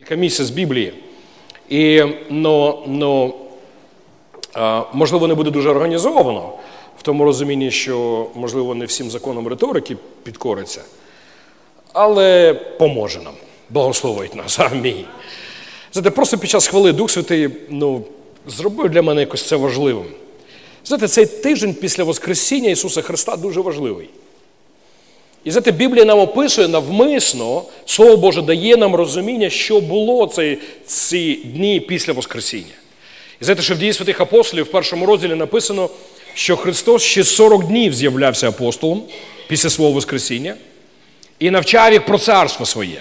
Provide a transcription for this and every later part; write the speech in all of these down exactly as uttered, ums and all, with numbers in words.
Кілька місць з Біблії. І, ну, ну, можливо, не буде дуже організовано, в тому розумінні, що, можливо, не всім законам риторики підкориться, але поможе нам, благословить нас. Амінь. Знаєте, просто під час хвали Дух Святий, ну, зробив для мене якось це важливим. Знаєте, цей тиждень після Воскресіння Ісуса Христа дуже важливий. І знаєте, Біблія нам описує навмисно, Слово Боже дає нам розуміння, що було ці, ці дні після Воскресіння. І знаєте, що в Дії святих апостолів в першому розділі написано, що Христос ще сорок днів з'являвся апостолом після свого Воскресіння і навчав їх про царство своє.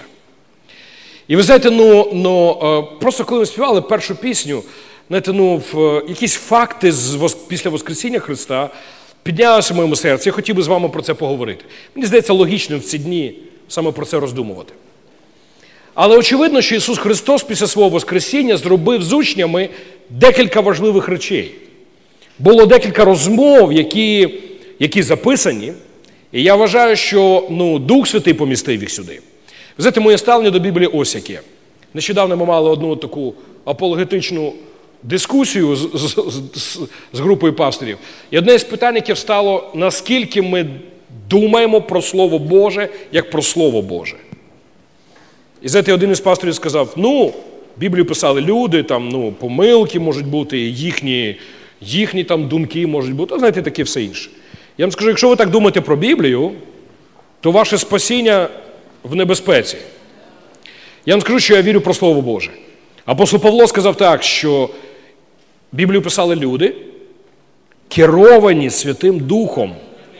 І ви знаєте, ну, ну просто коли ми співали першу пісню, знаєте, ну, якісь факти з, після Воскресіння Христа піднялося в моєму серці. Я хотів би з вами про це поговорити. Мені здається, логічним в ці дні саме про це роздумувати. Але очевидно, що Ісус Христос після свого Воскресіння зробив з учнями декілька важливих речей. Було декілька розмов, які, які записані, і я вважаю, що ну, Дух Святий помістив їх сюди. Ви знаєте, моє ставлення до Біблії ось яке. Нещодавно ми мали одну таку апологетичну дискусію з, з, з, з групою пасторів. І одне з питань, яке встало, наскільки ми думаємо про Слово Боже, як про Слово Боже. І знаєте, один із пасторів сказав, ну, Біблію писали люди, там, ну, помилки можуть бути, їхні, їхні там думки можуть бути, а знаєте, таке все інше. Я вам скажу, якщо ви так думаєте про Біблію, то ваше спасіння в небезпеці. Я вам скажу, що я вірю про Слово Боже. Апостол Павло сказав так, що Біблію писали люди, керовані Святим Духом.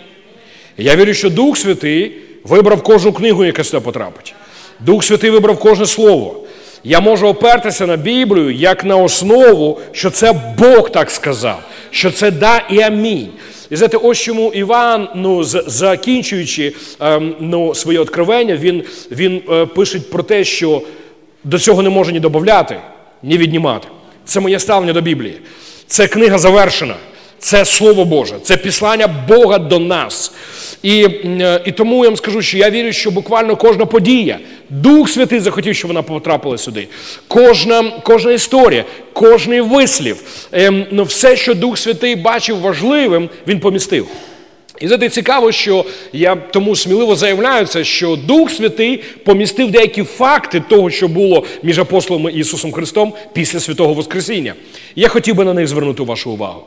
Я вірю, що Дух Святий вибрав кожну книгу, яка сюди потрапить. Дух Святий вибрав кожне слово. Я можу опертися на Біблію як на основу, що це Бог так сказав, що це да і амінь. І знаєте, ось чому Іван, ну, закінчуючи ем, ну, своє відкривання, він, він е, пише про те, що до цього не може ні додати, ні віднімати. Це моє ставлення до Біблії. Це книга завершена. Це Слово Боже. Це післання Бога до нас. І, і тому я вам скажу, що я вірю, що буквально кожна подія, Дух Святий захотів, щоб вона потрапила сюди. Кожна, кожна історія, кожний вислів, ем, ну, все, що Дух Святий бачив важливим, він помістив. І знаєте, цікаво, що я тому сміливо заявляю це, що Дух Святий помістив деякі факти того, що було між апостолами і Ісусом Христом після Святого Воскресіння. Я хотів би на них звернути вашу увагу.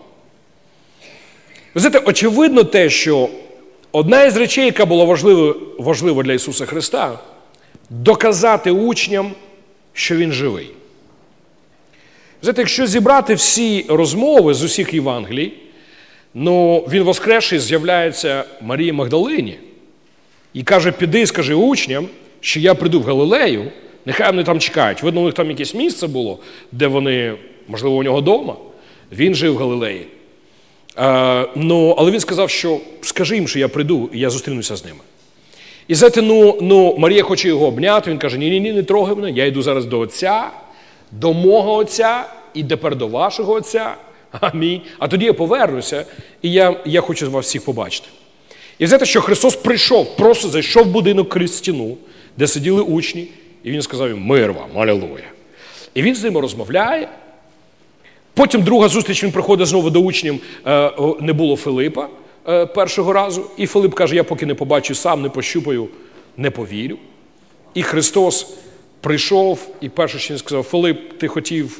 Ви знаєте, очевидно те, що одна із речей, яка була важлива, важлива для Ісуса Христа, доказати учням, що Він живий. Знаєте, якщо зібрати всі розмови з усіх Євангелій, ну, Він воскресший з'являється Марії Магдалині і каже, піди, скажи учням, що я прийду в Галилею, нехай вони там чекають. Видно, у них там якесь місце було, де вони, можливо, у нього вдома. Він жив в Галилеї. А, ну, але він сказав, що скажи їм, що я прийду, і я зустрінуся з ними. І знаєте, ну, ну, Марія хоче його обняти, він каже, ні-ні-ні, не трогай мене, я йду зараз до Отця, до мого Отця і тепер до вашого Отця. Амінь. А тоді я повернуся, і я, я хочу вас всіх побачити. І знаєте, що Христос прийшов, просто зайшов в будинок крізь стіну, де сиділи учні, і Він сказав їм, мир вам, алілуя. І Він з ними розмовляє. Потім друга зустріч, Він приходить знову до учнів, не було Филипа першого разу. І Филип каже, я поки не побачу сам, не пощупаю, не повірю. І Христос прийшов, і перше, що Він сказав, Филип, ти хотів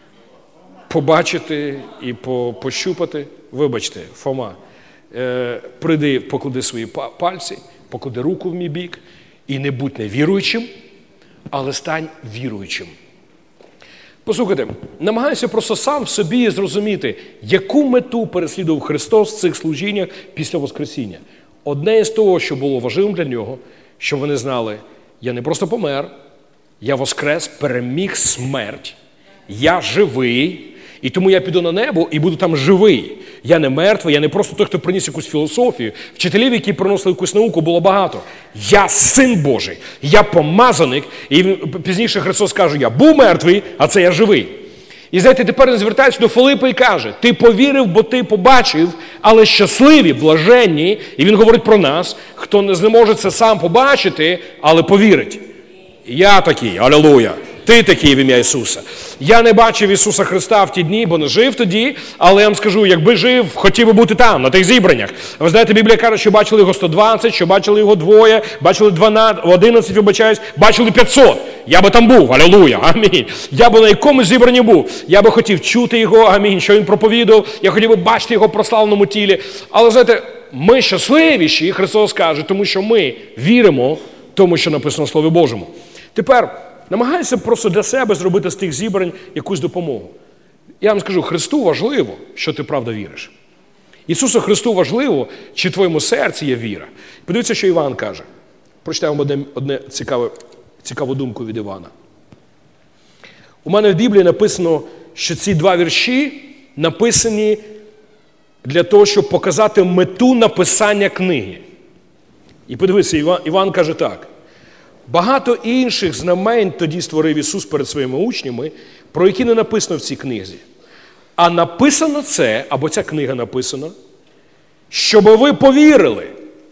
побачити і пощупати. Вибачте, Фома, е, прийди, поклади свої пальці, поклади руку в мій бік і не будь невіруючим, але стань віруючим. Послухайте, намагаюся просто сам в собі зрозуміти, яку мету переслідував Христос в цих служіннях після Воскресіння. Одне із того, що було важливим для Нього, щоб вони знали, я не просто помер, я воскрес, переміг смерть, я живий, і тому я піду на небо і буду там живий. Я не мертвий, я не просто той, хто приніс якусь філософію. Вчителів, які приносили якусь науку, було багато. Я Син Божий, я помазаник. І пізніше Христос каже, я був мертвий, а це я живий. І знаєте, тепер він звертається до Филипа і каже, ти повірив, бо ти побачив, але щасливі, блаженні, і він говорить про нас, хто не зможе це сам побачити, але повірить. Я такий, алілуя. Ти такий в ім'я Ісуса. Я не бачив Ісуса Христа в ті дні, бо не жив тоді, але я вам скажу, якби жив, хотів би бути там, на тих зібраннях. Ви знаєте, Біблія каже, що бачили його сто двадцять, що бачили його двоє, бачили дванадцять, одинадцять, вибачаюсь, бачили п'ятсот. Я би там був, алілуя, амінь. Я би на якомусь зібранні був. Я би хотів чути його, амінь, що він проповідував. Я хотів би бачити його в прославленому тілі. Але, знаєте, ми щасливіші, Христос каже, тому що ми віримо тому, що написано в Слові Божому. Тепер намагайся просто для себе зробити з тих зібрань якусь допомогу. Я вам скажу, Христу важливо, що ти правда віриш. Ісусу Христу важливо, чи в твоєму серці є віра. Подивіться, що Іван каже. Прочитаємо одне, одне цікаве, цікаву думку від Івана. У мене в Біблії написано, що ці два вірші написані для того, щоб показати мету написання книги. І подивіться, Іван, Іван каже так. Багато інших знамень тоді створив Ісус перед своїми учнями, про які не написано в цій книзі. А написано це, або ця книга написана, щоб ви повірили,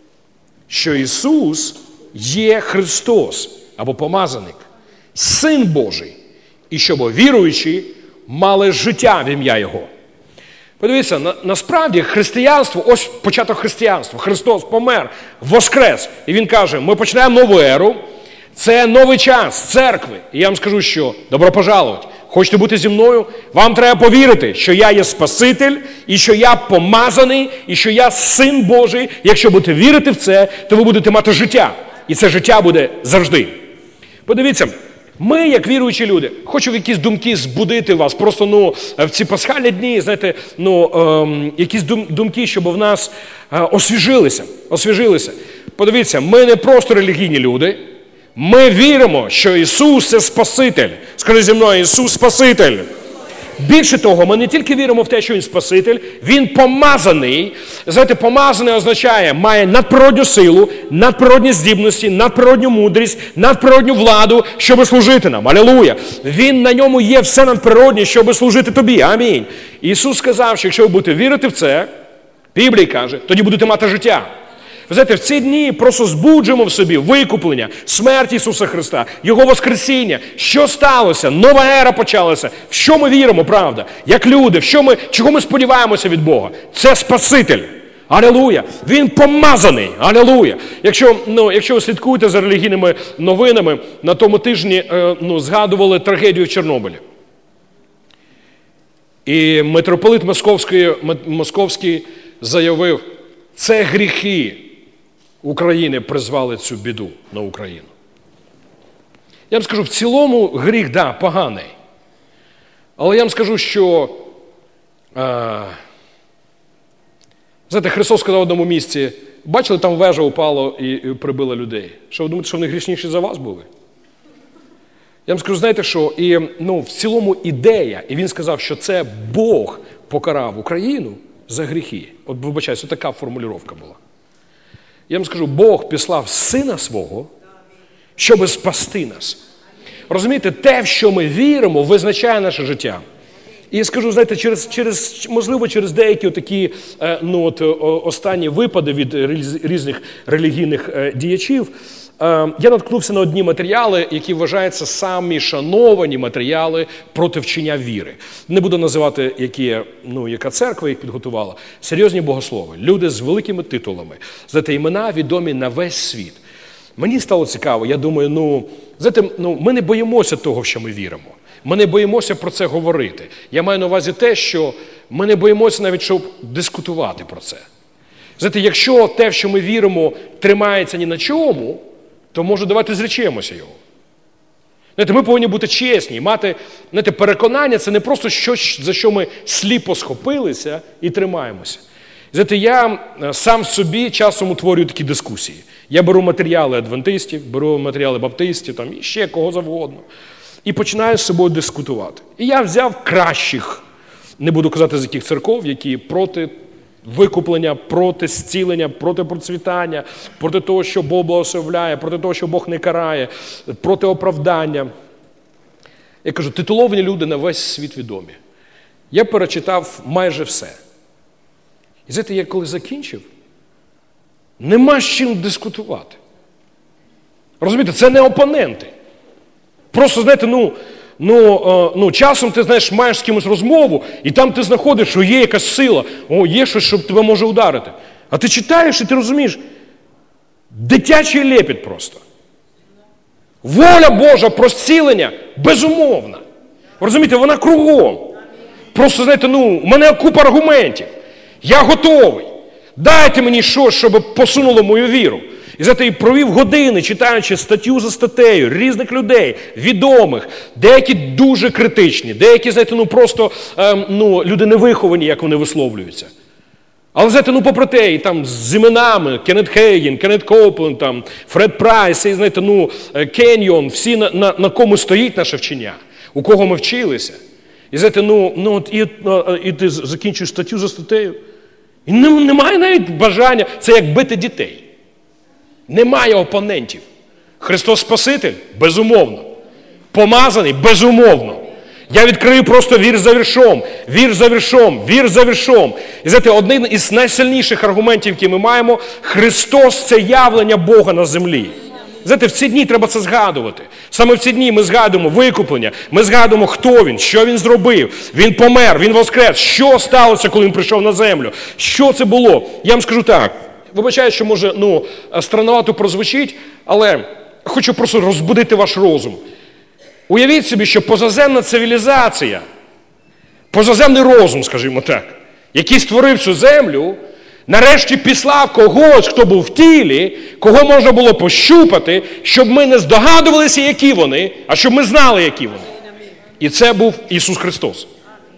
що Ісус є Христос, або помазаник, Син Божий, і щоб віруючі мали життя в ім'я Його. Подивіться, на, насправді християнство, ось початок християнства. Христос помер, воскрес. І Він каже, ми починаємо нову еру, це новий час церкви. І я вам скажу, що добро пожаловать. Хочете бути зі мною? Вам треба повірити, що я є Спаситель, і що я помазаний, і що я Син Божий. Якщо будете вірити в це, то ви будете мати життя. І це життя буде завжди. Подивіться, ми, як віруючі люди, хочу в якісь думки збудити вас, просто, ну, в ці пасхальні дні, знаєте, ну, ем, якісь дум, думки, щоб в нас е, освіжилися, освіжилися. Подивіться, ми не просто релігійні люди, ми віримо, що Ісус – це Спаситель. Скажи зі мною, Ісус – Спаситель. Більше того, ми не тільки віримо в те, що Він Спаситель, Він помазаний. Знаєте, помазаний означає, має надприродню силу, надприродні здібності, надприродню мудрість, надприродню владу, щоб служити нам. Алілуя! Він, на ньому є все надприроднє, щоб служити тобі. Амінь. Ісус сказав, що якщо ви будете вірити в це, Біблія каже, тоді будете мати життя. Ви знаєте, в ці дні просто збуджуємо в собі викуплення, смерть Ісуса Христа, Його воскресіння. Що сталося? Нова ера почалася. В що ми віримо, правда? Як люди, в що ми, чого ми сподіваємося від Бога? Це Спаситель. Алілуя! Він помазаний. Алілуя! Якщо, ну, якщо ви слідкуєте за релігійними новинами, на тому тижні е, ну, згадували трагедію в Чорнобилі. І митрополит Московський, Московський заявив, це гріхи України призвали цю біду на Україну. Я вам скажу, в цілому гріх, да, поганий. Але я вам скажу, що, а, знаєте, Христос сказав в одному місці, бачили, там вежа упала і, і прибила людей. Що ви думаєте, що вони грішніші за вас були? Я вам скажу, знаєте що, і, ну, в цілому ідея, і він сказав, що це Бог покарав Україну за гріхи. От, вибачаюсь, така формулювання була. Я вам скажу, Бог післав Сина Свого, щоб спасти нас. Розумієте, те, в що ми віримо, визначає наше життя. І я скажу, знаєте, через, через, можливо, через деякі такі, ну, от, останні випади від різних релігійних діячів, я наткнувся на одні матеріали, які вважаються самі шановані матеріали проти вчення віри. Не буду називати, які, ну, яка церква їх підготувала. Серйозні богослови, люди з великими титулами. Знаєте, імена відомі на весь світ. Мені стало цікаво, я думаю, ну, знаєте, ну, ми не боїмося того, в що ми віримо. Ми не боїмося про це говорити. Я маю на увазі те, що ми не боїмося навіть, щоб дискутувати про це. Знаєте, якщо те, в що ми віримо, тримається ні на чому, то, може, давайте зречемося його. Знаєте, ми повинні бути чесні, мати, знаєте, переконання – це не просто щось, за що ми сліпо схопилися і тримаємося. Знаєте, я сам собі часом утворюю такі дискусії. Я беру матеріали адвентистів, беру матеріали баптистів, там, і ще кого завгодно, і починаю з собою дискутувати. І я взяв кращих, не буду казати, з яких церков, які проти викуплення, проти зцілення, проти процвітання, проти того, що Бог благословляє, проти того, що Бог не карає, проти оправдання. Я кажу, титуловані люди на весь світ відомі. Я перечитав майже все. І знаєте, я коли закінчив, нема з чим дискутувати. Розумієте, це не опоненти. Просто, знаєте, ну, Ну, ну, часом ти, знаєш, маєш з кимось розмову, і там ти знаходиш, що є якась сила, о, є щось, що тебе може ударити. А ти читаєш і ти розумієш, дитячий лепіт просто. Воля Божа про зцілення безумовна. Розумієте, вона кругом. Просто, знаєте, ну, у мене купа аргументів. Я готовий. Дайте мені щось, щоб посунуло мою віру. І знаєте, і провів години, читаючи статтю за статтею різних людей, відомих, деякі дуже критичні, деякі, знаєте, ну просто ем, ну, люди невиховані, як вони висловлюються. Але, знаєте, ну попри те, і там з іменами, Кеннет Хейген, Кеннет Коупленд, там, Фред Прайс, і, знаєте, ну, Кеньйон, всі на, на, на кому стоїть наше вчення, у кого ми вчилися. І, знаєте, ну, ну і, і ти закінчуєш статтю за статтею, і немає навіть бажання, це як бити дітей. Немає опонентів. Христос Спаситель? Безумовно. Помазаний? Безумовно. Я відкрию просто вірш за віршом, вірш за віршом, вірш за віршом. І знаєте, один із найсильніших аргументів, які ми маємо, Христос – це явлення Бога на землі. Знаєте, в ці дні треба це згадувати. Саме в ці дні ми згадуємо викуплення, ми згадуємо, хто Він, що Він зробив. Він помер, Він воскрес. Що сталося, коли Він прийшов на землю? Що це було? Я вам скажу так. Вибачаю, що може, ну, странновато прозвучить, але хочу просто розбудити ваш розум. Уявіть собі, що позаземна цивілізація, позаземний розум, скажімо так, який створив цю землю, нарешті післав когось, хто був в тілі, кого можна було пощупати, щоб ми не здогадувалися, які вони, а щоб ми знали, які вони. І це був Ісус Христос.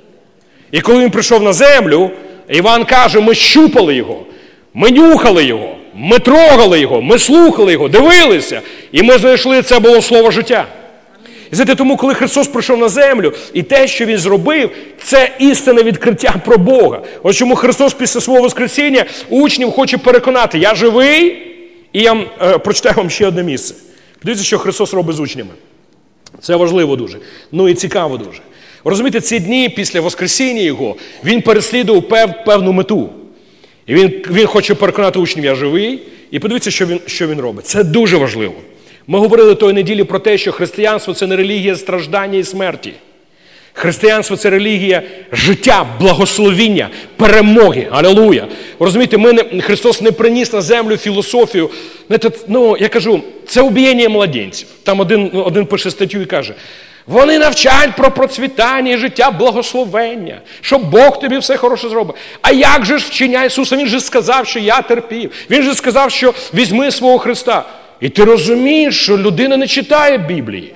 І коли Він прийшов на землю, Іван каже, ми щупали Його. Ми нюхали Його, ми трогали Його, ми слухали Його, дивилися, і ми знайшли, це було слово життя. І знаєте, тому, коли Христос прийшов на землю, і те, що Він зробив, це істинне відкриття про Бога. Ось чому Христос після свого воскресіння учнів хоче переконати, я живий, і я е, прочитаю вам ще одне місце. Подивіться, що Христос робить з учнями. Це важливо дуже, ну і цікаво дуже. Розумієте, ці дні після воскресіння Його, Він переслідував пев, певну мету. І він, він хоче переконати учнів, я живий. І подивіться, що він, що він робить. Це дуже важливо. Ми говорили тої неділі про те, що християнство – це не релігія страждання і смерті. Християнство – це релігія життя, благословіння, перемоги. Алілуя. Розумієте, ми не, Христос не приніс на землю філософію. Ну, я кажу, це убієння младенців. Там один, один пише статтю і каже, вони навчають про процвітання і життя благословення, що Бог тобі все хороше зробить. А як же ж вчення Ісуса? Він же сказав, що я терпів. Він же сказав, що візьми свого Христа. І ти розумієш, що людина не читає Біблії.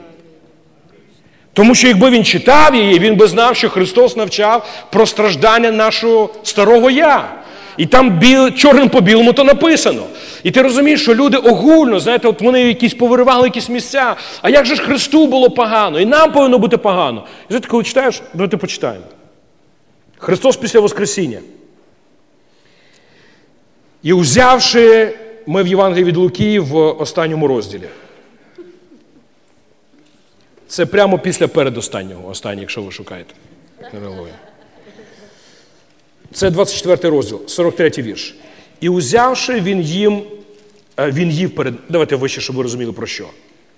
Тому що якби він читав її, він би знав, що Христос навчав про страждання нашого старого я. І там біл, чорним по білому то написано. І ти розумієш, що люди огульно, знаєте, от вони якісь повиривали якісь місця. А як же ж Христу було погано? І нам повинно бути погано. І знаєте, коли читаєш, давайте почитаємо. Христос після Воскресіння. І узявши, ми в Євангелії від Луки в останньому розділі. Це прямо після передостаннього, останній, якщо ви шукаєте. Це двадцять четвертий розділ, сорок третій вірш. І узявши, він їм, він їв перед... Давайте вище, щоб ви розуміли, про що.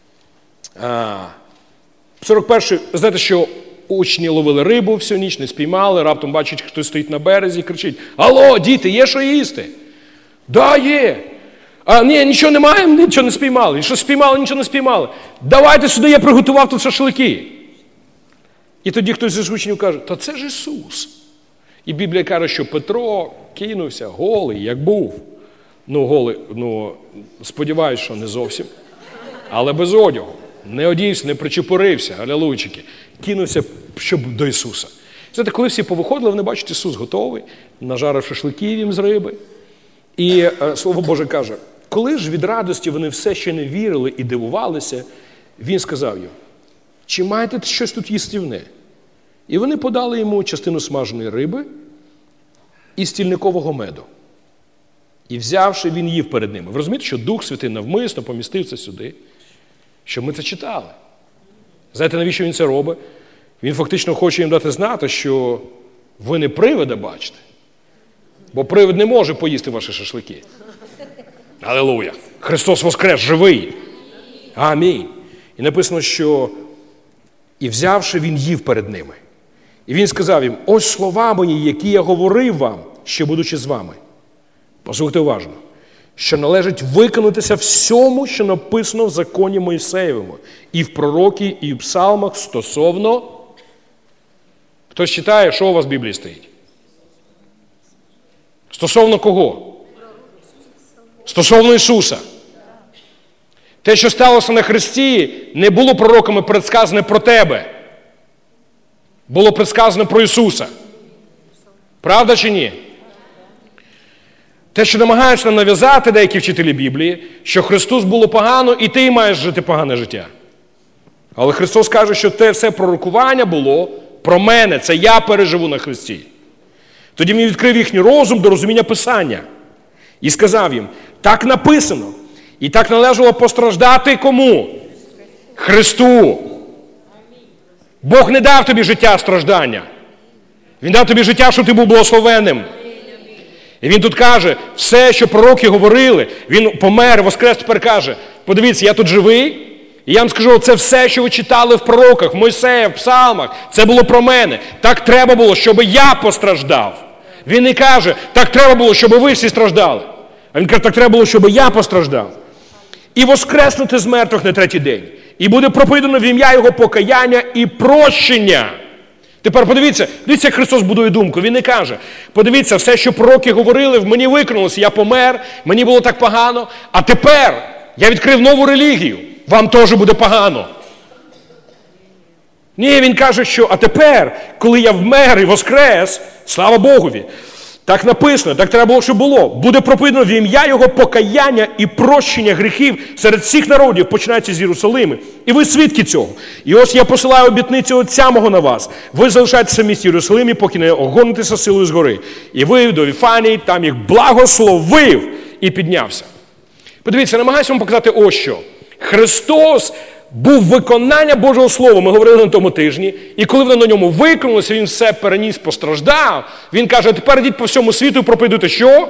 сорок перший, знаєте, що учні ловили рибу всю ніч, не спіймали, раптом бачать, хтось стоїть на березі і кричить, алло, діти, є що їсти? Да, є. А, ні, нічого немає, нічого не спіймали. Що спіймали, нічого не спіймали. Давайте сюди, я приготував тут шашлики. І тоді хтось з учнів каже, та це ж Ісус. І Біблія каже, що Петро кинувся голий, як був. Ну, голий, ну, сподіваюсь, що не зовсім. Але без одягу. Не одівся, не причепурився, алілуйчики. Кинувся, щоб до Ісуса. Знаєте, коли всі повиходили, вони бачать, Ісус готовий, нажарив шашликів їм з риби. І е, Слово Боже каже, коли ж від радості вони все ще не вірили і дивувалися, Він сказав їм, чи маєте щось тут їстівне? І вони подали йому частину смаженої риби і стільникового меду. І взявши, він їв перед ними. Ви розумієте, що Дух Святий навмисно помістив це сюди, щоб ми це читали. Знаєте, навіщо він це робить? Він фактично хоче їм дати знати, що ви не привида бачите. Бо привид не може поїсти ваші шашлики. Алілуя! Христос воскрес, живий! Амінь! І написано, що І взявши, він їв перед ними. І він сказав їм: ось слова мої, які я говорив вам, ще будучи з вами. Послухайте уважно. Що належить виконатися всьому, що написано в законі Мойсеєвому, і в пророкі, і в псалмах стосовно... Хтось читає, що у вас в Біблії стоїть? Стосовно кого? Стосовно Ісуса. Те, що сталося на Христі, не було пророками предсказане про тебе. Було предсказано про Ісуса. Правда чи ні? Те, що намагаються нам нав'язати деякі вчителі Біблії, що Христос було погано, і ти маєш жити погане життя. Але Христос каже, що те все пророкування було про мене, це я переживу на Христі. Тоді він відкрив їхній розум до розуміння Писання. І сказав їм: так написано, і так належало постраждати кому? Христу. Бог не дав тобі життя страждання. Він дав тобі життя, щоб ти був благословенним. І він тут каже, все, що пророки говорили, він помер, воскрес, тепер каже: подивіться, я тут живий, і я вам скажу, це все, що ви читали в пророках, в Мойсея, в псалмах, це було про мене. Так треба було, щоб я постраждав. Він не каже, так треба було, щоб ви всі страждали. А він каже, так треба було, щоб я постраждав. І воскреснути з мертвих на третій день. І буде проповідано в ім'я Його покаяння і прощення. Тепер подивіться, дивіться, як Христос будує думку. Він не каже: подивіться, все, що пророки говорили, в мені виконалося, я помер, мені було так погано, а тепер я відкрив нову релігію, вам теж буде погано. Ні, він каже, що а тепер, коли я вмер і воскрес, слава Богові, так написано, так треба було, щоб було. Буде проповідано в ім'я Його покаяння і прощення гріхів серед всіх народів, починаючи з Єрусалими. І ви свідки цього. І ось я посилаю обітницю Отця мого на вас. Ви залишаєтеся в місті Єрусалимі, поки не огонитеся силою згори. І ви до Віфанії, там їх благословив і піднявся. Подивіться, намагаюся вам показати ось що. Христос був виконання Божого Слова, ми говорили на тому тижні, і коли воно на ньому виконалося, він все переніс, постраждав, він каже: а тепер йдіть по всьому світу і проповідуйте що?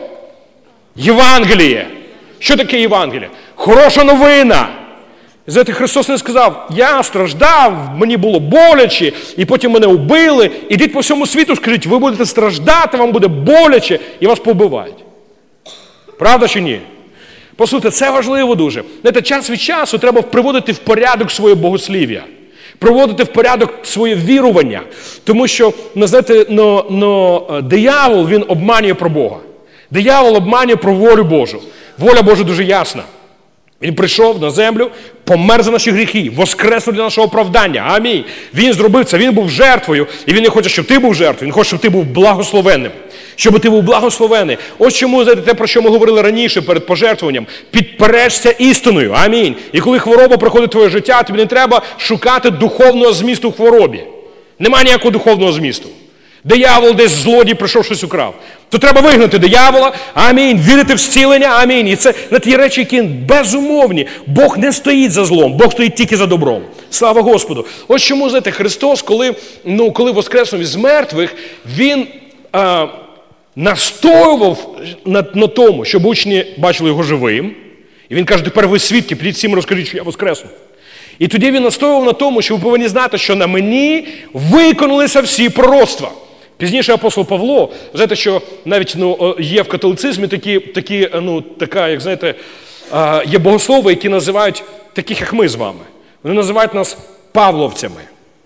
Євангеліє. Що таке Євангеліє? Хороша новина. Знаєте, Христос не сказав: я страждав, мені було боляче, і потім мене вбили, ідіть по всьому світу, скажіть, ви будете страждати, вам буде боляче, і вас побивають. Правда чи ні? Послухайте, це важливо дуже. Знаєте, час від часу треба приводити в порядок своє богослів'я. Приводити в порядок своє вірування. Тому що, ну, знаєте, но, но, диявол, він обманює про Бога. Диявол обманює про волю Божу. Воля Божа дуже ясна. Він прийшов на землю, помер за наші гріхи, воскреснув для нашого оправдання. Амінь. Він зробив це, він був жертвою, і він не хоче, щоб ти був жертвою, він хоче, щоб ти був благословенним. Щоб ти був благословений. Ось чому, знаєте, те, про що ми говорили раніше перед пожертвуванням. Підпережся істиною. Амінь. І коли хвороба приходить в твоє життя, тобі не треба шукати духовного змісту в хворобі. Нема ніякого духовного змісту. Диявол десь злодій прийшов, щось украв. То треба вигнати диявола, амінь, вірити в зцілення, амінь. І це на ті речі, які безумовні. Бог не стоїть за злом, Бог стоїть тільки за добром. Слава Господу. Ось чому, знаєте, Христос, коли, ну, коли воскреснув із мертвих, Він а, настоював на, на тому, щоб учні бачили його живим. І він каже: тепер ви свідки, підіть всім розкажіть, що я воскреснув. І тоді він настоював на тому, що ви повинні знати, що на мені виконалися всі пророцтва. Пізніше апостол Павло, знаєте, що навіть, ну, є в католицизмі такі, такі, ну, така, як знаєте, є богослови, які називають таких, як ми з вами. Вони називають нас павловцями.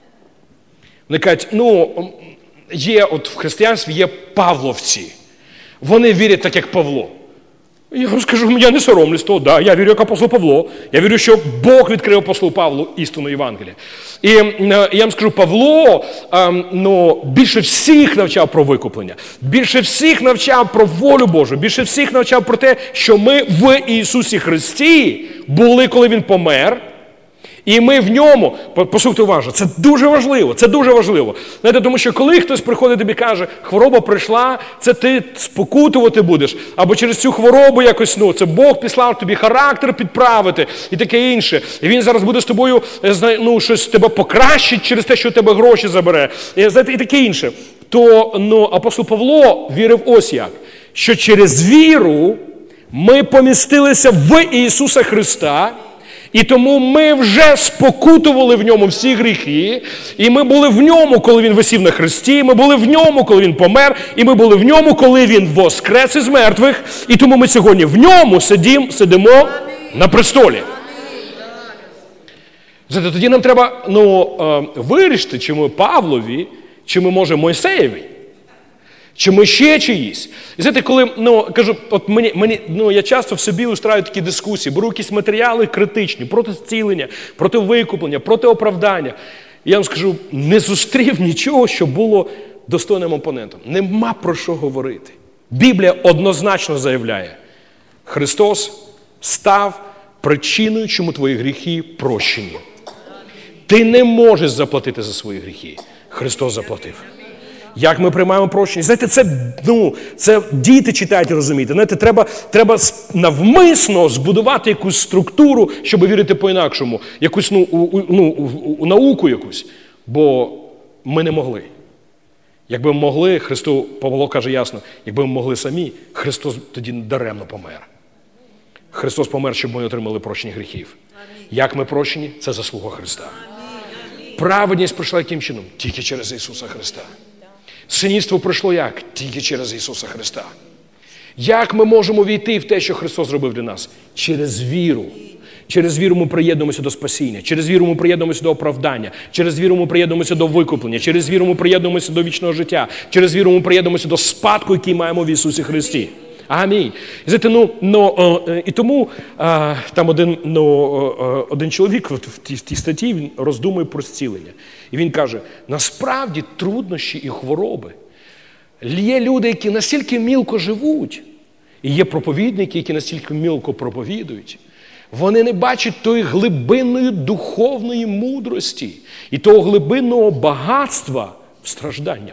Вони кажуть, ну, є, от в християнстві є павловці. Вони вірять так, як Павло. Я вам скажу, я не соромлюсь того, да, я вірю, як апостол Павло. Я вірю, що Бог відкрив апостолу Павлу істину Євангелія. І е, я вам скажу, Павло е, ну, більше всіх навчав про викуплення. Більше всіх навчав про волю Божу. Більше всіх навчав про те, що ми в Ісусі Христі були, коли Він помер. І ми в ньому, послухайте уважно, це дуже важливо, це дуже важливо. Знаєте, тому що коли хтось приходить тобі і каже, хвороба прийшла, це ти спокутувати будеш, або через цю хворобу якось, ну, це Бог післав тобі характер підправити і таке інше. І він зараз буде з тобою, ну, щось тебе покращить через те, що тебе гроші забере. І, знаєте, і таке інше. То, ну, апостол Павло вірив ось як, що через віру ми помістилися в Ісуса Христа. І тому ми вже спокутували в ньому всі гріхи, і ми були в ньому, коли він висів на хресті, ми були в ньому, коли він помер, і ми були в ньому, коли він воскрес із мертвих, і тому ми сьогодні в ньому сидім, сидимо на престолі. Знаєте, тоді нам треба ну, вирішити, чи ми Павлові, чи ми, може, Мойсеєві, чи ми ще чиїсь. І знаєте, коли, ну, кажу, от мені, мені, ну, я часто в собі устраю такі дискусії, беру якісь матеріали критичні, проти зцілення, проти викуплення, проти оправдання. І я вам скажу, не зустрів нічого, що було достойним опонентом. Нема про що говорити. Біблія однозначно заявляє, Христос став причиною, чому твої гріхи прощені. Ти не можеш заплатити за свої гріхи. Христос заплатив. Як ми приймаємо прощення? Знаєте, це, ну, це діти читають, розумієте. Знаєте, треба, треба навмисно збудувати якусь структуру, щоб вірити по-інакшому. Якусь ну, у, у, ну, у науку якусь. Бо ми не могли. Якби ми могли, Христу, Павло каже ясно, якби ми могли самі, Христос тоді даремно помер. Христос помер, щоб ми отримали прощення гріхів. Як ми прощені? Це заслуга Христа. Праведність прийшла яким чином? Тільки через Ісуса Христа. Синівство прийшло як? Тільки через Ісуса Христа. Як ми можемо війти в те, що Христос зробив для нас? Через віру. Через віру ми приєднуємося до спасіння. Через віру ми приєднуємося до оправдання. Через віру ми приєднуємося до викуплення. Через віру ми приєднуємося до вічного життя. Через віру ми приєднуємося до спадку, який маємо в Ісусі Христі. Амінь. І, знаєте, ну, ну, і тому а, там один, ну, один чоловік в тій, в тій статті він роздумує про зцілення. І він каже, насправді труднощі і хвороби. Є люди, які настільки мілко живуть, і є проповідники, які настільки мілко проповідують. Вони не бачать тої глибинної духовної мудрості і того глибинного багатства в стражданнях.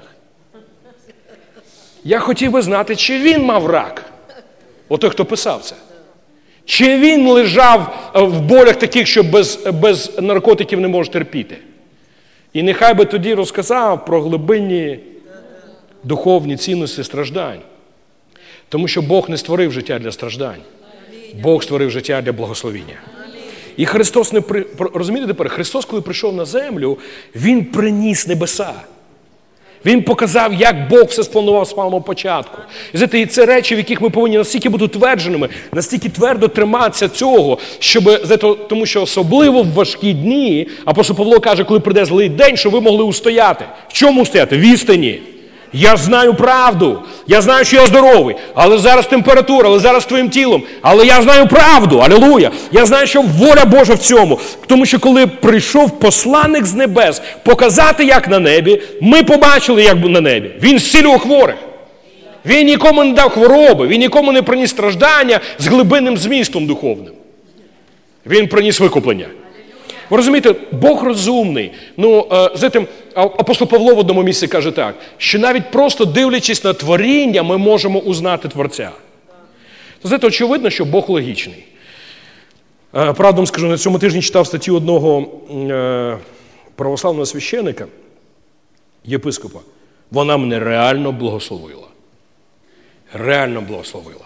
Я хотів би знати, чи він мав рак, отой, хто писав це. Чи він лежав в болях таких, що без, без наркотиків не може терпіти. І нехай би тоді розказав про глибинні духовні цінності страждань. Тому що Бог не створив життя для страждань. Бог створив життя для благословіння. І Христос не при... Розумієте тепер? Христос, коли прийшов на землю, Він приніс небеса. Він показав, як Бог все спланував з самого початку. І знаєте, і це речі, в яких ми повинні настільки бути утвердженими, настільки твердо триматися цього, щоб, знаєте, тому що особливо в важкі дні, апостол Павло каже, коли прийде злий день, що ви могли устояти. В чому устояти? В істині. Я знаю правду, я знаю, що я здоровий, але зараз температура, але зараз твоїм тілом, але я знаю правду, алілуя. Я знаю, що воля Божа в цьому, тому що коли прийшов посланник з небес показати, як на небі, ми побачили, як на небі. Він зцілював хворих. Він нікому не дав хвороби, він нікому не приніс страждання з глибинним змістом духовним. Він приніс викуплення. Ви розумієте, Бог розумний. Ну, знаєте, апостол Павло в одному місці каже так, що навіть просто дивлячись на творіння, ми можемо узнати Творця. Знаєте, очевидно, що Бог логічний. Правду вам скажу, на цьому тижні читав статтю одного православного священика, єпископа. Вона мене реально благословила. Реально благословила.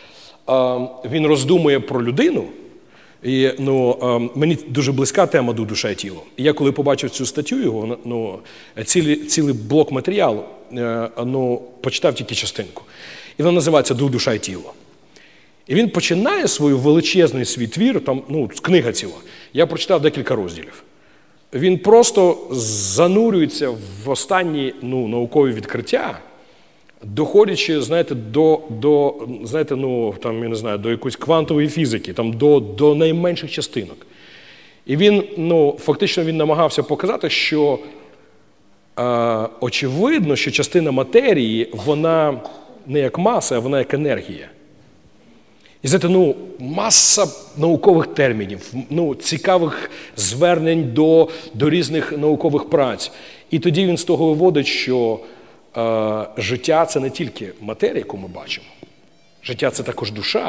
Він роздумує про людину. І, ну, мені дуже близька тема «Дух, душа і тіло». І я коли побачив цю статтю його, ну, цілий, цілий блок матеріалу, ну, почитав тільки частинку. І вона називається «Дух, душа і тіло». І він починає свою величезний свій твір, там, ну, книга ціла. Я прочитав декілька розділів. Він просто занурюється в останні, ну, наукові відкриття, доходячи, знаєте, до, до, знаєте, ну, там, я не знаю, до якоїсь квантової фізики, там, до, до найменших частинок. І він, ну, фактично він намагався показати, що е, очевидно, що частина матерії, вона не як маса, а вона як енергія. І, знаєте, ну, маса наукових термінів, ну, цікавих звернень до, до різних наукових праць. І тоді він з того виводить, що е, життя – це не тільки матерія, яку ми бачимо. Життя – це також душа.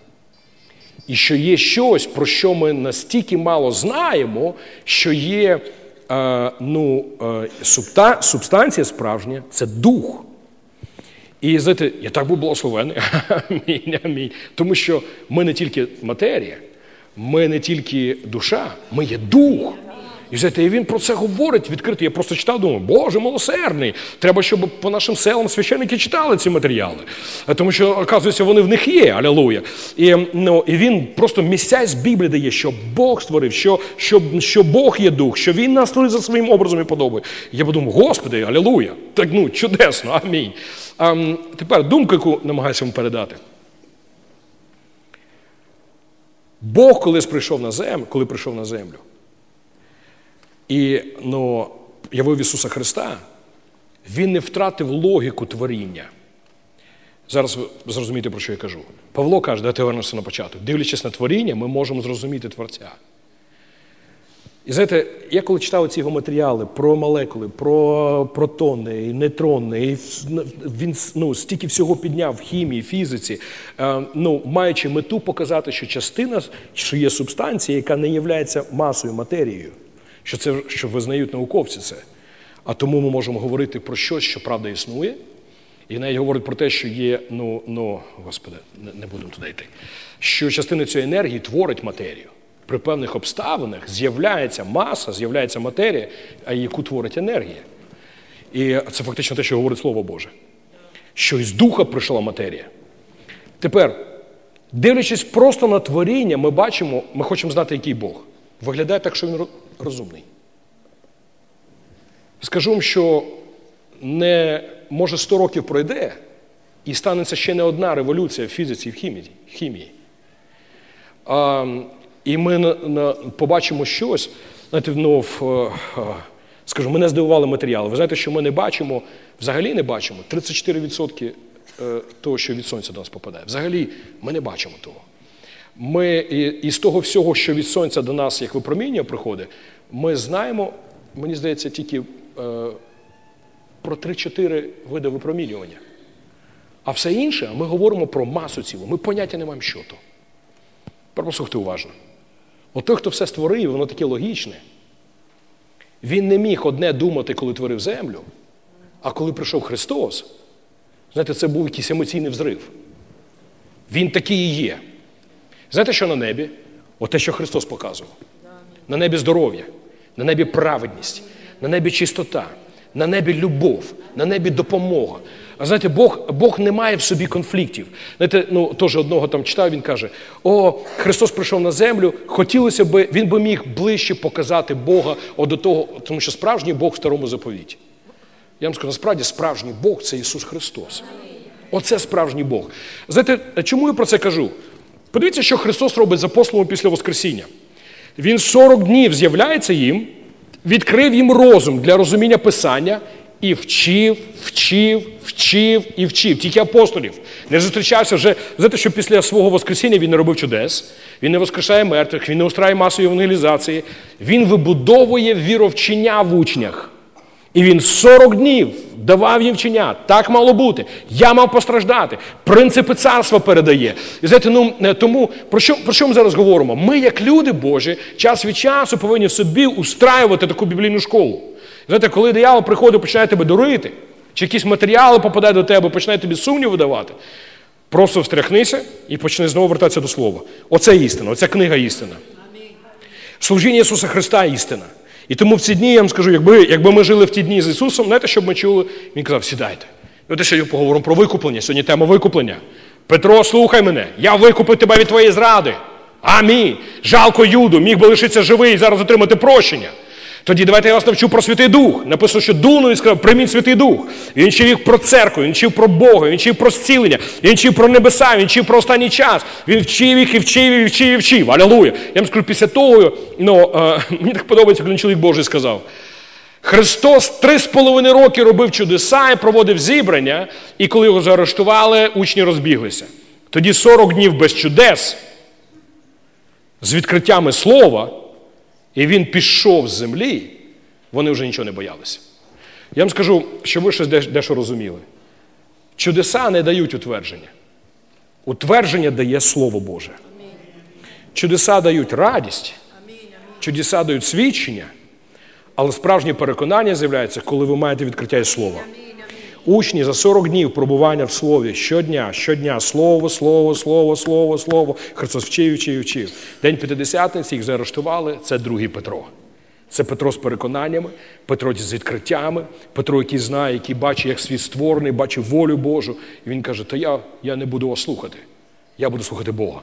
І що є щось, про що ми настільки мало знаємо, що є е, ну, е, субта, субстанція справжня – це дух. І, знаєте, я так був благословений, амінь, амінь. Тому що ми не тільки матерія, Ми не тільки душа, ми є дух. І знаєте, і він про це говорить відкрито. Я просто читав, думаю, Боже, милосердний. Треба, щоб по нашим селам священники читали ці матеріали. Тому що, оказується, вони в них є, алілуя. І, ну, і він просто місця з Біблії дає, що Бог створив, що, що, що Бог є дух, що він нас створив за своїм образом і подобою. Я подумав, Господи, алілуя. Так, ну, чудесно, амінь. А, тепер думка, яку намагаюся вам передати. Бог колись прийшов на землю, коли прийшов на землю, і ну, явив Ісуса Христа, Він не втратив логіку творіння. Зараз ви зрозумієте, про що я кажу. Павло каже, давайте вернемося на початок. Дивлячись на творіння, ми можемо зрозуміти Творця. І знаєте, я коли читав ці його матеріали про молекули, про протони, і нейтрони, і він ну, стільки всього підняв в хімії, фізиці, ну, маючи мету показати, що частина, що є субстанція, яка не є масою, матерією. Що це, що визнають науковці це. А тому ми можемо говорити про щось, що правда існує. І навіть говорить про те, що є, ну, ну Господи, не, не будемо туди йти, що частина цієї енергії творить матерію. При певних обставинах з'являється маса, з'являється матерія, а яку творить енергія. І це фактично те, що говорить Слово Боже. Що із духа прийшла матерія. Тепер, дивлячись просто на творіння, ми бачимо, ми хочемо знати, який Бог. Виглядає так, що він розумний. Скажу вам, що не, може, сто років пройде, і станеться ще не одна революція в фізиці і в хімії. хімії. А, і ми на, на, побачимо щось, знаєте, ну, в, скажу, мене здивували матеріали. Ви знаєте, що ми не бачимо, взагалі не бачимо тридцять чотири відсотки того, що від сонця до нас попадає. Взагалі ми не бачимо того. Ми із того всього, що від сонця до нас, як випромінювання приходить, ми знаємо, мені здається, тільки е, про три-чотири види випромінювання. А все інше, ми говоримо про масу цілу. Ми поняття не маємо, що то. Послухайте уважно. От той, хто все створив, воно таке логічне. Він не міг одне думати, коли творив землю, а коли прийшов Христос, знаєте, це був якийсь емоційний взрив. Він такий і є. Знаєте, що на небі? От те, що Христос показував. На небі здоров'я, на небі праведність, на небі чистота, на небі любов, на небі допомога. А знаєте, Бог, Бог не має в собі конфліктів. Знаєте, ну, теж одного там читав, він каже, о, Христос прийшов на землю, хотілося б, він би міг ближче показати Бога от до того, тому що справжній Бог в Старому заповіті. Я вам скажу, насправді, справжній Бог – це Ісус Христос. Оце справжній Бог. Знаєте, чому я про це кажу? Подивіться, що Христос робить з апостолами після Воскресіння. Він сорок днів з'являється їм, відкрив їм розум для розуміння Писання і вчив, вчив, вчив і вчив. Тільки апостолів. Не зустрічався вже, знаєте, що після свого Воскресіння він не робив чудес, він не воскрешає мертвих, він не устраює масової евангелізації, він вибудовує віровчення в учнях. І він сорок днів давав їм вчення. Так мало бути. Я мав постраждати. Принципи царства передає. І знаєте, ну, тому, про що, про що ми зараз говоримо? Ми, як люди Божі, час від часу повинні в собі устраювати таку біблійну школу. І знаєте, коли диявол приходить, починає тебе дурити, чи якісь матеріали попадають до тебе, починає тобі сумнів видавати, просто встряхнися і почни знову вертатися до Слова. Оце істина, оця книга істина. Служіння Ісуса Христа істина. І тому в ці дні, я вам скажу, якби, якби ми жили в ті дні з Ісусом, знаєте, що б ми чули? Він казав, сідайте. І от ще поговоримо про викуплення. Сьогодні тема викуплення. Петро, слухай мене, я викупив тебе від твоєї зради. Амінь. Жалко Юду, міг би лишитися живий і зараз отримати прощення. Тоді давайте я вас навчу про Святий Дух. Написано, що дунув і сказав, прийміть Святий Дух. Він вчив їх про церкву, він вчив про Бога, він вчив про зцілення, він вчив про небеса, він вчив про останній час. Він вчив їх і вчив, і вчив, і вчив. Алілуя. Я вам скажу, після того, ну, е, мені так подобається, коли чоловік Божий сказав, Христос три з половиною роки робив чудеса і проводив зібрання, і коли його заарештували, учні розбіглися. Тоді сорок днів без чудес, з відкриттями слова, і він пішов з землі, вони вже нічого не боялися. Я вам скажу, щоб ви щось дещо розуміли. Чудеса не дають утвердження. Утвердження дає Слово Боже. Чудеса дають радість, чудеса дають свідчення, але справжнє переконання з'являється, коли ви маєте відкриття із Слова. Учні за сорок днів пробування в Слові щодня, щодня, Слово, Слово, Слово, Слово, Слово. Христос вчив, вчив, вчив. День П'ятидесятниці їх заарештували, це другий Петро. Це Петро з переконаннями, Петро з відкриттями, Петро, який знає, який бачить, як світ створений, бачить волю Божу. І він каже, то я, я не буду вас слухати, я буду слухати Бога.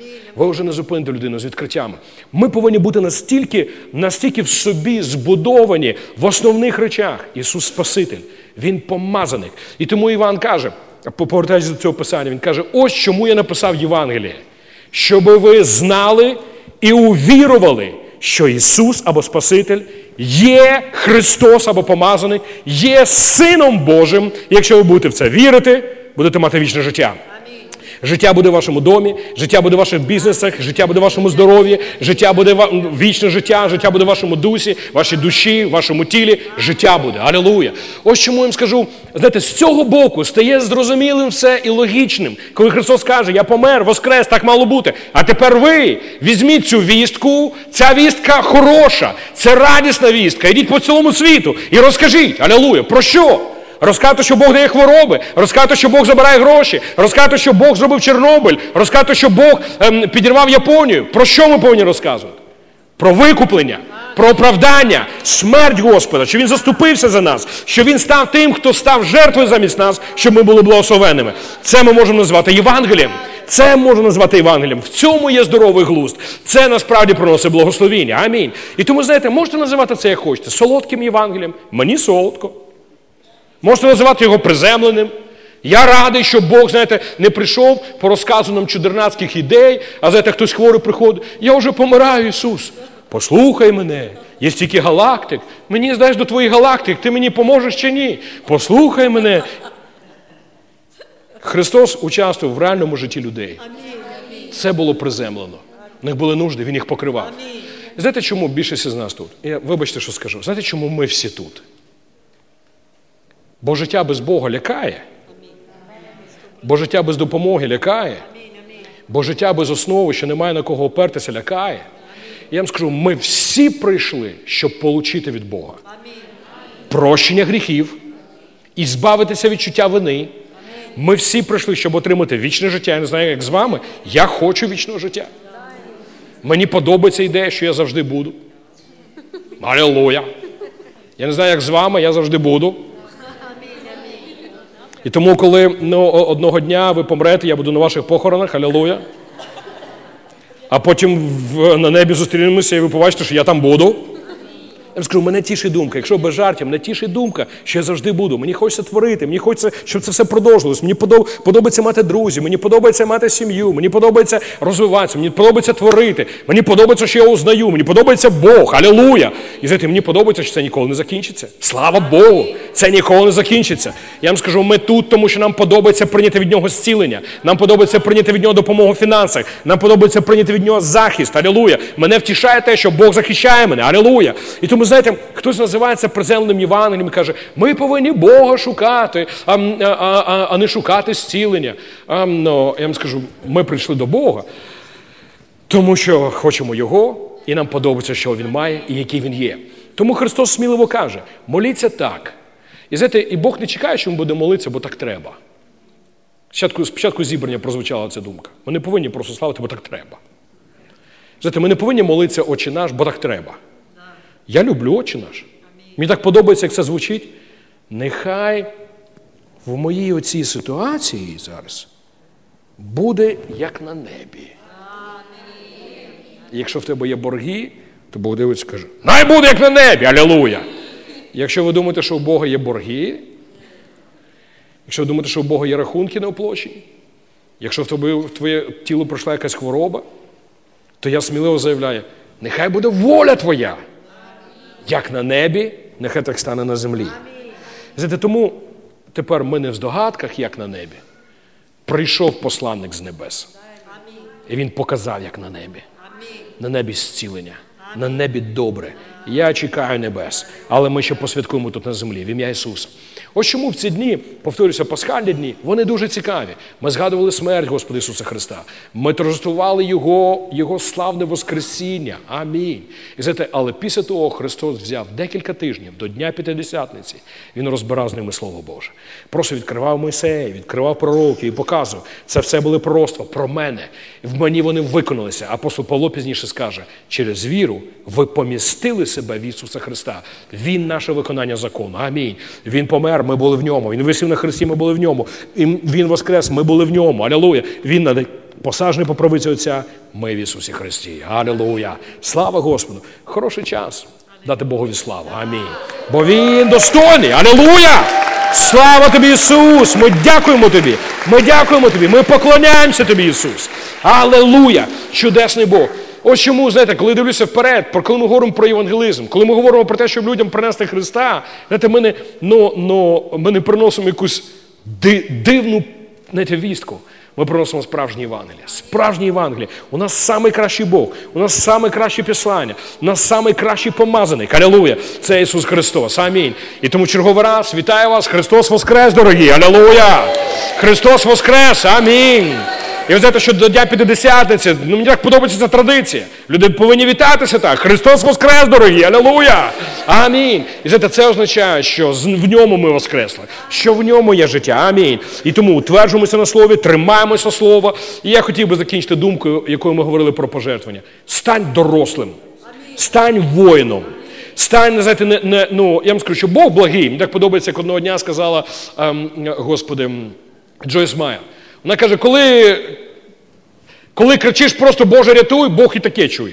Ви вже не зупините людину з відкриттями. Ми повинні бути настільки, настільки в собі збудовані в основних речах. Ісус Спаситель, Він помазаник. І тому Іван каже, повертаючись до цього писання, він каже, ось чому я написав Євангеліє. Щоб ви знали і увірували, що Ісус або Спаситель є Христос або помазаник, є Сином Божим. І якщо ви будете в це вірити, будете мати вічне життя. Життя буде в вашому домі, життя буде в ваших бізнесах, життя буде в вашому здоров'ї, життя буде вічне життя, життя буде в вашому дусі, вашій душі, в вашому тілі, життя буде. Алілуя. Ось чому я їм скажу, знаєте, з цього боку стає зрозумілим все і логічним. Коли Христос каже, я помер, воскрес, так мало бути. А тепер ви візьміть цю вістку, ця вістка хороша, це радісна вістка, йдіть по цілому світу і розкажіть, алілуя, про що? Розказати, що Бог дає хвороби, розказати, що Бог забирає гроші, розказати, що Бог зробив Чорнобиль, розказати, що Бог ем, підірвав Японію. Про що ми повинні розказувати? Про викуплення, про оправдання, смерть Господа, що Він заступився за нас, що Він став тим, хто став жертвою замість нас, щоб ми були благословенними. Це ми можемо назвати Євангелієм. Це можна назвати Євангелієм. В цьому є здоровий глузд. Це насправді приносить благословіння. Амінь. І тому, знаєте, можете називати це як хочете. Солодким Євангелієм. Мені солодко. Можете називати його приземленим. Я радий, що Бог, знаєте, не прийшов по розказу нам чудернацьких ідей, а, знаєте, хтось хворий приходить. Я вже помираю, Ісус. Послухай мене. Є стільки галактик. Мені, знаєш, до твоїх галактик. Ти мені поможеш чи ні? Послухай мене. Христос участвував в реальному житті людей. Це було приземлено. В них були нужди, Він їх покривав. Знаєте, чому більшість з нас тут? Я, вибачте, що скажу. Знаєте, чому ми всі тут? Бо життя без Бога лякає. Бо життя без допомоги лякає. Бо життя без основи, що немає на кого опертися, лякає. Я вам скажу, ми всі прийшли, щоб отримати від Бога прощення гріхів і збавитися від чуття вини. Ми всі прийшли, щоб отримати вічне життя. Я не знаю, як з вами. Я хочу вічного життя. Мені подобається ідея, що я завжди буду. Алілуя. Я не знаю, як з вами, я завжди буду. І тому, коли ну, одного дня ви помрете, я буду на ваших похоронах, алілуя. А потім в, на небі зустрінемося, і ви побачите, що я там буду. Я вам скажу, мене тішить думка, якщо без жартів, мене тішить думка, що я завжди буду. Мені хочеться творити, мені хочеться, щоб це все продовжилось. Мені подобається мати друзів, мені подобається мати сім'ю, мені подобається розвиватися, мені подобається творити, мені подобається, що я узнаю, мені подобається Бог, алілуя. І знаєте, мені подобається, що це ніколи не закінчиться. Слава Богу, це ніколи не закінчиться. Я вам скажу, ми тут, тому що нам подобається прийняти від Нього зцілення, нам подобається прийняти від Нього допомогу в фінансах, нам подобається прийняти від Нього захист, алілуя. Мене втішає те, що Бог захищає мене, алілуя. І тому, знаєте, хтось називає це приземленим Євангелієм і каже, ми повинні Бога шукати, а, а, а, а не шукати зцілення. А, ну, я вам скажу, ми прийшли до Бога, тому що хочемо Його, і нам подобається, що Він має і який Він є. Тому Христос сміливо каже, моліться так. І знаєте, і Бог не чекає, що ми будемо молитися, бо так треба. Спочатку, спочатку зібрання прозвучала ця думка. Ми не повинні просто славити, бо так треба. Знаєте, ми не повинні молитися «Отче наш», бо так треба. Я люблю «Отче наш». Мені так подобається, як це звучить. Нехай в моїй оцій ситуації зараз буде як на небі. І якщо в тебе є борги, то Бог дивиться і каже, най буде як на небі, алілуя. Якщо ви думаєте, що у Бога є борги, якщо ви думаєте, що у Бога є рахунки неоплачені, якщо в тебе, в твоє тіло пройшла якась хвороба, то я сміливо заявляю, нехай буде воля твоя. Як на небі, нехай так стане на землі. Знаєте, тому тепер ми не в здогадках, як на небі. Прийшов посланник з небес. І він показав, як на небі. На небі зцілення. На небі добре. Я чекаю небес. Але ми ще посвяткуємо тут на землі, в ім'я Ісуса. Ось чому в ці дні, повторюся, пасхальні дні, вони дуже цікаві. Ми згадували смерть Господа Ісуса Христа. Ми торжествували Його, Його славне воскресіння. Амінь. І знаєте, але після того Христос взяв декілька тижнів до Дня П'ятидесятниці. Він розбирав з ними Слово Боже. Просто відкривав Мойсея, відкривав пророків і показував. Це все були пророцтва про мене. В мені вони виконалися. Апостол Павло пізніше скаже, через віру ви помістили себе в Ісуса Христа. Він наше виконання закону. Амінь. Він помер, ми були в ньому. Він висів на хресті, ми були в ньому. І він воскрес, ми були в ньому. Алілуя. Він посаджений по правиці Отця, ми в Ісусі Христі. Алілуя. Слава Господу. Хороший час дати Богові славу. Амінь. Бо Він достойний. Алілуя. Слава Тобі, Ісус! Ми дякуємо Тобі! Ми дякуємо Тобі! Ми поклоняємося Тобі, Ісус! Алілуя! Чудесний Бог! Ось чому, знаєте, коли дивлюся вперед, коли ми говоримо про євангелізм, коли ми говоримо про те, щоб людям принести Христа, знаєте, ми не, ну, ну, ми не приносимо якусь дивну, знаєте, вістку. Ми приносимо справжнє Євангеліє. Справжнє Євангеліє. У нас найкращий Бог. У нас найкраще післання. У нас найкращий помазаний. Алілуя. Це Ісус Христос. Амінь. І тому черговий раз вітаю вас. Христос воскрес, дорогі. Алілуя. Христос воскрес. Амінь. І ви знаєте, що до Дня П'ятидесятниці, ну мені так подобається ця традиція. Люди повинні вітатися так. Христос воскрес, дорогі. Алілуя. Амінь. І знаєте, це означає, що в ньому ми воскресли. Що в ньому є життя. Амінь. І тому утверджуємося на слові, тримаємося слова. І я хотів би закінчити думкою, якою ми говорили про пожертвування. Стань дорослим. Стань воїном. Стань, знаєте, не, не, ну, я вам скажу, що Бог благий. Мені так подобається, як одного дня сказала, ем, Господи, Джойс Майер. Вона каже, коли, коли кричиш просто «Боже, рятуй», Бог і таке чує.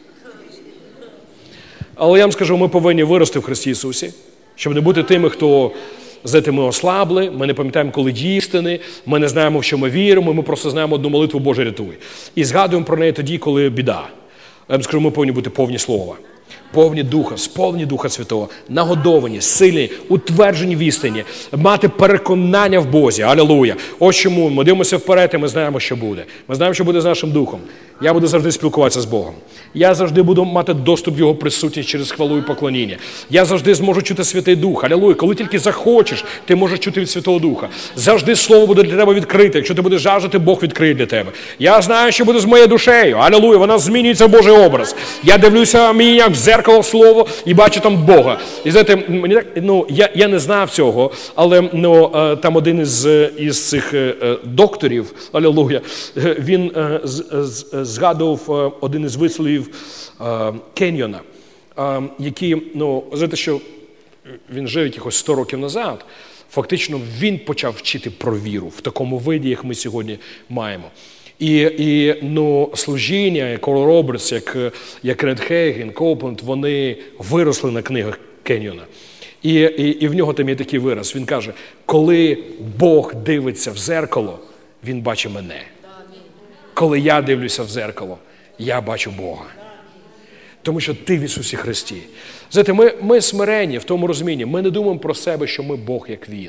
Але я вам скажу, ми повинні вирости в Христі Ісусі, щоб не бути тими, хто, знаєте, ми ослабли, ми не пам'ятаємо, коли дійсни, ми не знаємо, в що ми віримо, ми просто знаємо одну молитву «Боже, рятуй». І згадуємо про неї тоді, коли біда. Я вам скажу, ми повинні бути повні Слова. Повні Духа, сповні Духа Святого, нагодовані, сильні, утверджені в істині, мати переконання в Бозі. Алілуя. Ось чому ми дивимося вперед, і ми знаємо, що буде. Ми знаємо, що буде з нашим Духом. Я буду завжди спілкуватися з Богом. Я завжди буду мати доступ в Його присутність через хвалу і поклоніння. Я завжди зможу чути Святий Дух. Алілуя. Коли тільки захочеш, ти можеш чути від Святого Духа. Завжди Слово буде для тебе відкрите. Якщо ти будеш жаждати, Бог відкриє для тебе. Я знаю, що буде з моєю душею. Алілуя. Вона змінюється в Божий образ. Я дивлюся мені як в зеркало Слово і бачу там Бога. І знаєте, мені так, ну, я, я не знав цього, але ну, там один із, із цих докторів, алілуя, він з, з, згадував один із висловів Кеньйона, який, ну, знаєте, що він жив якихось сто років назад, фактично він почав вчити про віру в такому виді, як ми сьогодні маємо. І, і ну, служіння, як Орл Робертс, як, як Кеннет Хейген, Коупленд, вони виросли на книгах Кеньйона. І, і, і в нього там є такий вираз. Він каже, коли Бог дивиться в зеркало, Він бачить мене. Коли я дивлюся в зеркало, я бачу Бога. Тому що ти в Ісусі Христі. Знаєте, ми, ми смиренні в тому розумінні. Ми не думаємо про себе, що ми Бог, як Він.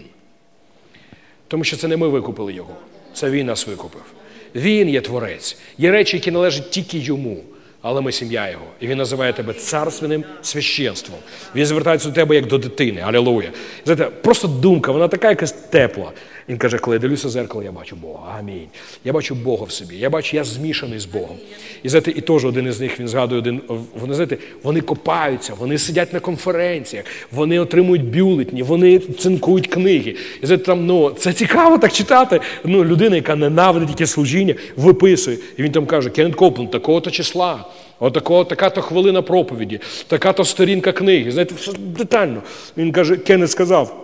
Тому що це не ми викупили Його. Це Він нас викупив. Він є Творець. Є речі, які належать тільки Йому. Але ми сім'я Його. І Він називає тебе царственним священством. Він звертається до тебе як до дитини. Алілуя. Знаєте, просто думка, вона така якась тепла. Він каже, коли я дивлюся в зеркало, я бачу Бога. Амінь. Я бачу Бога в собі. Я бачу, я змішаний з Богом. І знаєте, і теж один із них, він згадує, один, вони, знаєте, вони копаються, вони сидять на конференціях, вони отримують бюлетні, вони цинкують книги. І знаєте, там, ну, це цікаво так читати. Ну, людина, яка ненавидить яке служіння, виписує. І він там каже, Кеннет Коупленд, такого-то числа. Отако, така-то хвилина проповіді, така-то сторінка книги. Знаєте, все детально. Він каже, Кеннет сказав,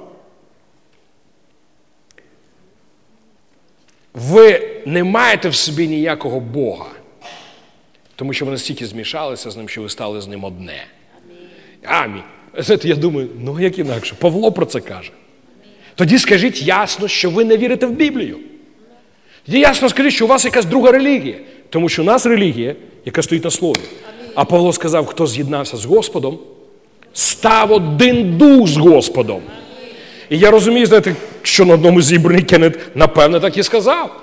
ви не маєте в собі ніякого Бога, тому що ви настільки змішалися з ним, що ви стали з ним одне. Амінь. Знаєте, я думаю, ну як інакше? Павло про це каже. Тоді скажіть ясно, що ви не вірите в Біблію. Тоді ясно скажіть, що у вас якась друга релігія. Тому що у нас релігія, яка стоїть на слові. А Павло сказав, хто з'єднався з Господом, став один дух з Господом. І я розумію, знаєте, що на одному зібранні Кеннет, напевне, так і сказав.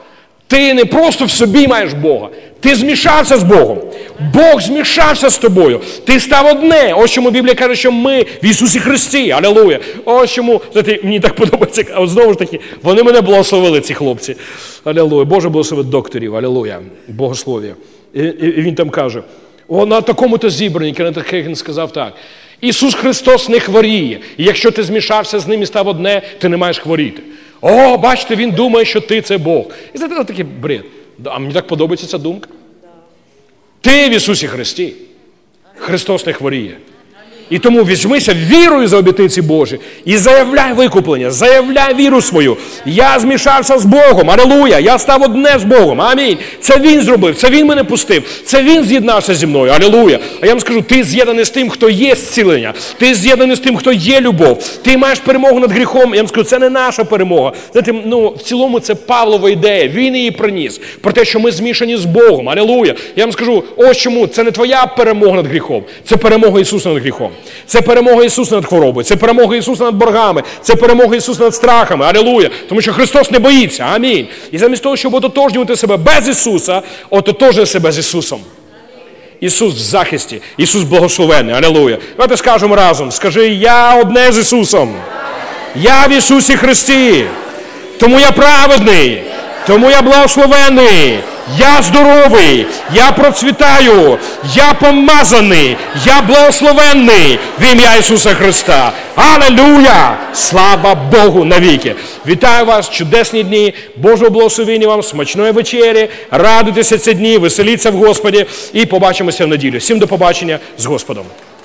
Ти не просто в собі маєш Бога. Ти змішався з Богом. Бог змішався з тобою. Ти став одне. Ось чому Біблія каже, що ми в Ісусі Христі. Алілуя. Ось чому, знаєте, мені так подобається. А от знову ж таки, вони мене благословили, ці хлопці. Алілуя. Боже благословить докторів. Алілуя. Богослов'я. І, і, і він там каже, о, на такому-то зібранні, Кеннет Хейген сказав так. Ісус Христос не хворіє. І якщо ти змішався з ним і став одне, ти не маєш хворіти. О, бачите, він думає, що ти – це Бог. І знаєте, такий бред. А мені так подобається ця думка. Ти в Ісусі Христі. Христос не хворіє. І тому візьмися вірою за обітниці Божі і заявляй викуплення, заявляй віру свою. Я змішався з Богом, алілуя, я став одне з Богом, амінь. Це Він зробив, це Він мене пустив, це Він з'єднався зі мною, алілуя. А я вам скажу, ти з'єднаний з тим, хто є зцілення, ти з'єднаний з тим, хто є любов, ти маєш перемогу над гріхом. Я вам скажу, це не наша перемога. Знаєте, ну, в цілому це Павлова ідея, він її приніс, про те, що ми змішані з Богом, алілуя. Я вам скажу, ось чому, це не твоя перемога над гріхом, це перемога Ісуса над гріхом. Це перемога Ісуса над хворобою, це перемога Ісуса над боргами, це перемога Ісуса над страхами, алілуя. Тому що Христос не боїться, амінь. І замість того, щоб ототожнювати себе без Ісуса, ототожнюй себе з Ісусом. Ісус в захисті, Ісус благословенний, алілуя. Давайте скажемо разом, скажи, я одне з Ісусом. Я в Ісусі Христі, тому я праведний, тому я благословенний. Я здоровий, я процвітаю, я помазаний, я благословенний в ім'я Ісуса Христа. Алілуя! Слава Богу навіки! Вітаю вас, чудесні дні, Божого благословення вам, смачної вечері, радуйтеся ці дні, веселіться в Господі і побачимося в неділю. Всім до побачення з Господом.